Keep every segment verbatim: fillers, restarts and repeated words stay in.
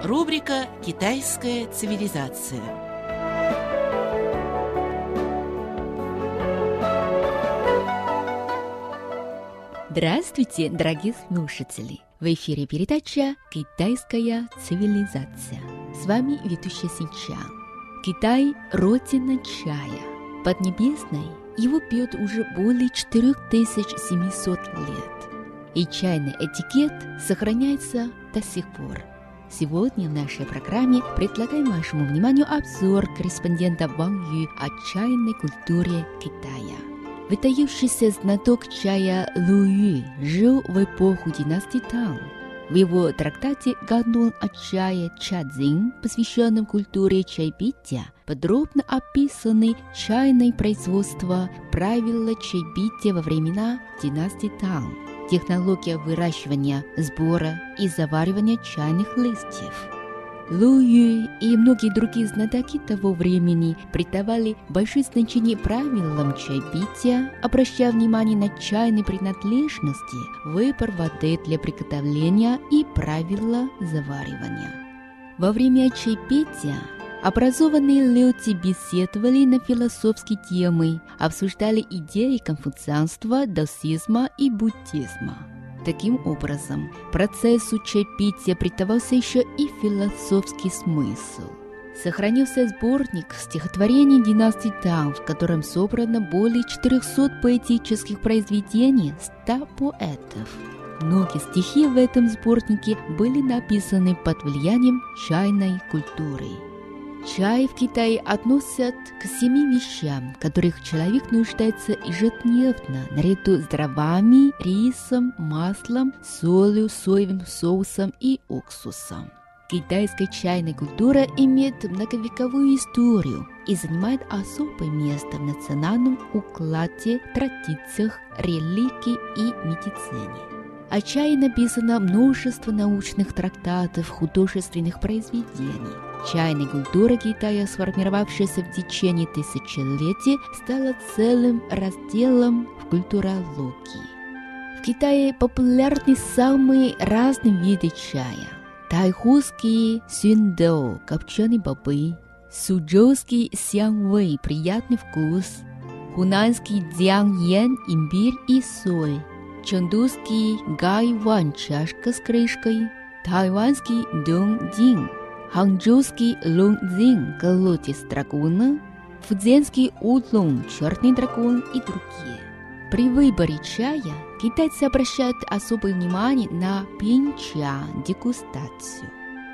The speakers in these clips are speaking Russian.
Рубрика «Китайская цивилизация». Здравствуйте, дорогие слушатели! В эфире передача «Китайская цивилизация». С вами ведущая Синчан. Китай – родина чая. Поднебесной его пьют уже более четыре тысячи семьсот лет. И чайный этикет сохраняется до сих пор. Сегодня в нашей программе предлагаем вашему вниманию обзор корреспондента Ван Ю о чайной культуре Китая. Выдающийся знаток чая Лу Ю жил в эпоху династии Тang. В его трактате «Канон о чае Чадзин», посвященном культуре чайбития, подробно описаны чайное производство, правила чайбития во времена династии Тang, технология выращивания, сбора и заваривания чайных листьев. Лу Ю и многие другие знатоки того времени придавали большое значение правилам чайбития, обращая внимание на чайные принадлежности, выбор воды для приготовления и правила заваривания. Во время чайбития образованные люди беседовали на философские темы, обсуждали идеи конфуцианства, даосизма и буддизма. Таким образом, процессу чайбития придавался еще и философский смысл. Сохранился сборник стихотворений династии Тang, в котором собрано более четырехсот поэтических произведений ста поэтов. Многие стихи в этом сборнике были написаны под влиянием чайной культуры. Чай в Китае относят к семи вещам, в которых человек нуждается ежедневно, наряду с дровами, рисом, маслом, солью, соевым соусом и уксусом. Китайская чайная культура имеет многовековую историю и занимает особое место в национальном укладе, традициях, религии и медицине. О чае написано множество научных трактатов, художественных произведений. Чайная культура Китая, сформировавшаяся в течение тысячелетий, стала целым разделом в культурологии. В Китае популярны самые разные виды чая. Тайхуский сюндоу, копченые бобы, сузhouский сянвэй, приятный вкус, хунанский дзяньян, имбирь и соль, чондуский гайван, чашка с крышкой, тайванский дунгдин, ханчжоуский лунцзин, колодец дракона, фудзянский улун, черный дракон и другие. При выборе чая китайцы обращают особое внимание на пинча, дегустацию.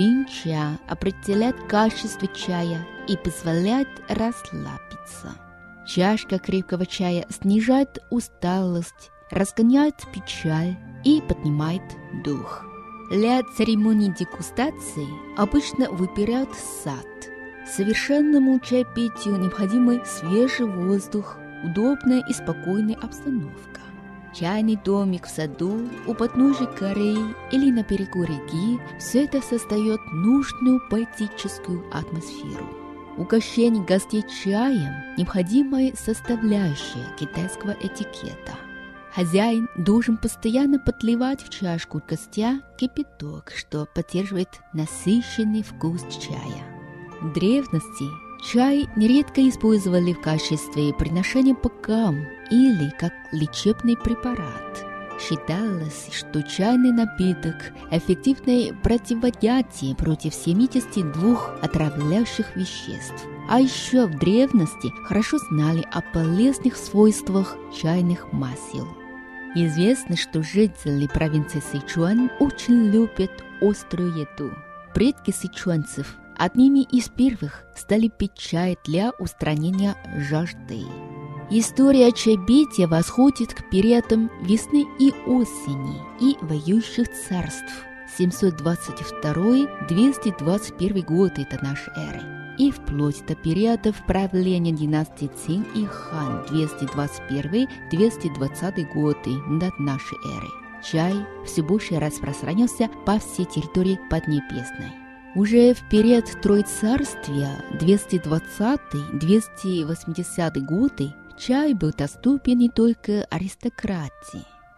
Пинча определяет качество чая и позволяет расслабиться. Чашка крепкого чая снижает усталость, разгоняет печаль и поднимает дух. Для церемонии дегустации обычно выбирают сад. Совершенному чайпитию необходимый свежий воздух, удобная и спокойная обстановка. Чайный домик в саду, у подножия горы или на берегу реки – все это создает нужную поэтическую атмосферу. Угощение гостей чаем – необходимая составляющая китайского этикета. Хозяин должен постоянно подливать в чашку гостя кипяток, что поддерживает насыщенный вкус чая. В древности чай нередко использовали в качестве приношения богам или как лечебный препарат. Считалось, что чайный напиток – эффективное противоядие против семидесяти двух отравляющих веществ. А еще в древности хорошо знали о полезных свойствах чайных масел. Известно, что жители провинции Сычуань очень любят острую еду. Предки сычуанцев одними из первых стали пить чай для устранения жажды. История чайбития восходит к периодам весны и осени и воюющих царств семьсот двадцать второй — двести двадцать первый годы до нашей эры и вплоть до периодов правления династии Цин и Хан двести двадцать первый — двести двадцатый годы до нашей эры. Чай все больше распространился по всей территории Поднебесной. Уже в период Троецарствия двести двадцатый — двести восьмидесятый годы чай был доступен не только аристократии.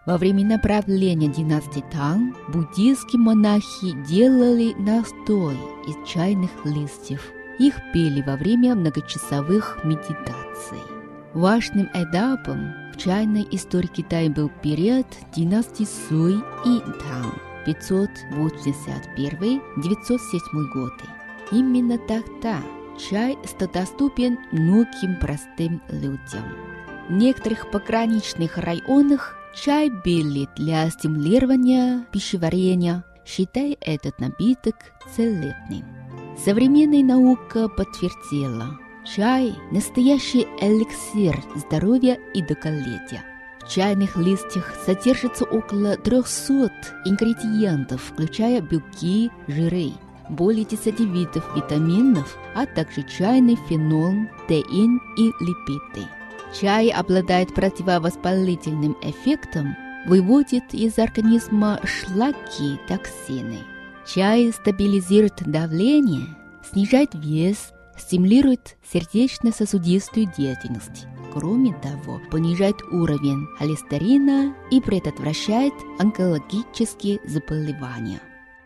Во времена правления династии Тан буддийские монахи делали настой из чайных листьев. Их пили во время многочасовых медитаций. Важным этапом в чайной истории Китая был период династии Суй и Тан пятьсот восемьдесят первый — девятьсот седьмой годы. Именно тогда чай стал доступен многим простым людям. В некоторых пограничных районах чай пили для стимулирования пищеварения, считая этот напиток целебным. Современная наука подтвердила, чай – настоящий эликсир здоровья и долголетия. В чайных листьях содержится около трехсот ингредиентов, включая белки, жиры, более десяти видов витаминов, а также чайный фенол, теин и липиды. Чай обладает противовоспалительным эффектом, выводит из организма шлаки и токсины. Чай стабилизирует давление, снижает вес, стимулирует сердечно-сосудистую деятельность. Кроме того, понижает уровень холестерина и предотвращает онкологические заболевания.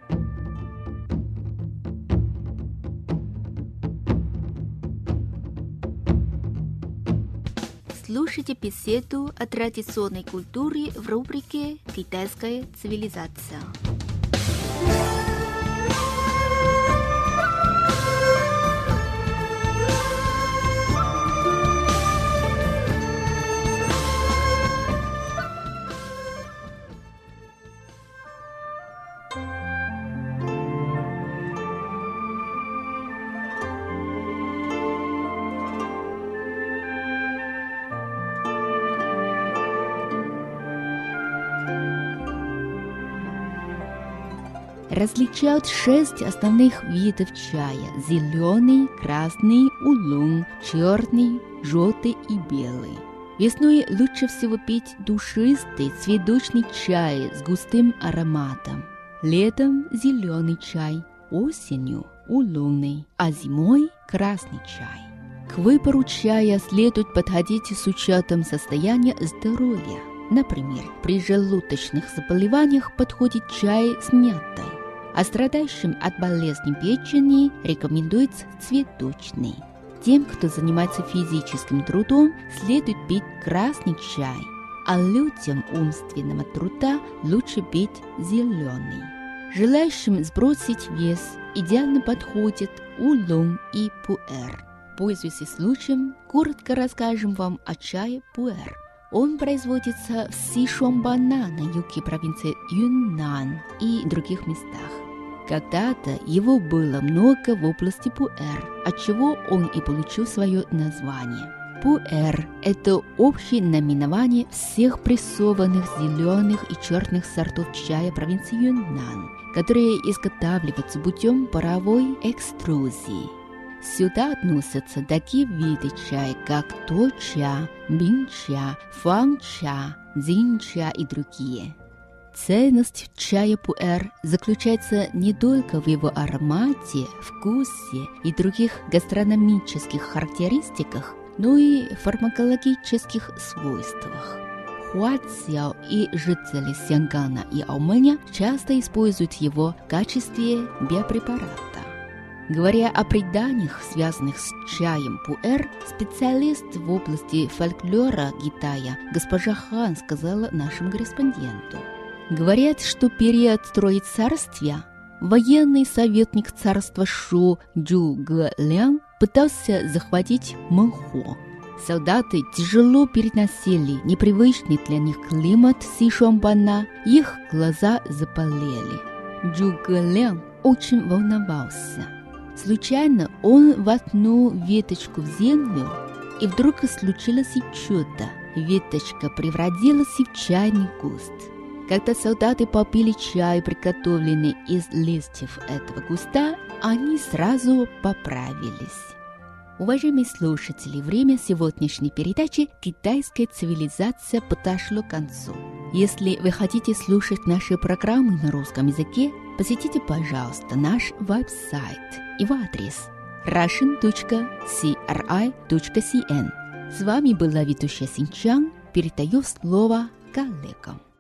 Слушайте беседу о традиционной культуре в рубрике «Китайская цивилизация». Различают шесть основных видов чая – зеленый, красный, улун, черный, желтый и белый. Весной лучше всего пить душистый цветочный чай с густым ароматом. Летом – зеленый чай, осенью – улунный, а зимой – красный чай. К выбору чая следует подходить с учетом состояния здоровья. Например, при желудочных заболеваниях подходит чай с мятой, а страдающим от болезни печени рекомендуется цветочный. Тем, кто занимается физическим трудом, следует пить красный чай, а людям умственного труда лучше пить зеленый. Желающим сбросить вес идеально подходят улун и пуэр. Пользуясь случаем, коротко расскажем вам о чае пуэр. Он производится в Сичуаньбана на юге провинции Юннань и других местах. Когда-то его было много в области пуэр, отчего он и получил свое название. Пуэр – это общее наименование всех прессованных зеленых и черных сортов чая провинции Юннань, которые изготавливаются путем паровой экструзии. Сюда относятся такие виды чая, как то-ча, бин-ча, фан-ча, дзин-ча и другие. Ценность чая пуэр заключается не только в его аромате, вкусе и других гастрономических характеристиках, но и фармакологических свойствах. Хуацяо и жители Сянгана и Аумэня часто используют его в качестве биопрепарата. Говоря о преданиях, связанных с чаем пуэр, специалист в области фольклора Китая госпожа Хан сказала нашему корреспонденту. Говорят, что период Троецарствия военный советник царства Шу Джу Гэлян пытался захватить Мэнхо. Солдаты тяжело переносили непривычный для них климат Сичуаньбана, их глаза запалели. Джу Гэлян очень волновался. Случайно он воткнул веточку в землю, и вдруг случилось чудо. Веточка превратилась в чайный куст. Когда солдаты попили чай, приготовленный из листьев этого куста, они сразу поправились. Уважаемые слушатели, время сегодняшней передачи «Китайская цивилизация» подошло к концу. Если вы хотите слушать наши программы на русском языке, посетите, пожалуйста, наш веб-сайт. Его адрес russian точка си эр ай точка си эн. С вами была ведущая Синчан. Передаю слово коллегам.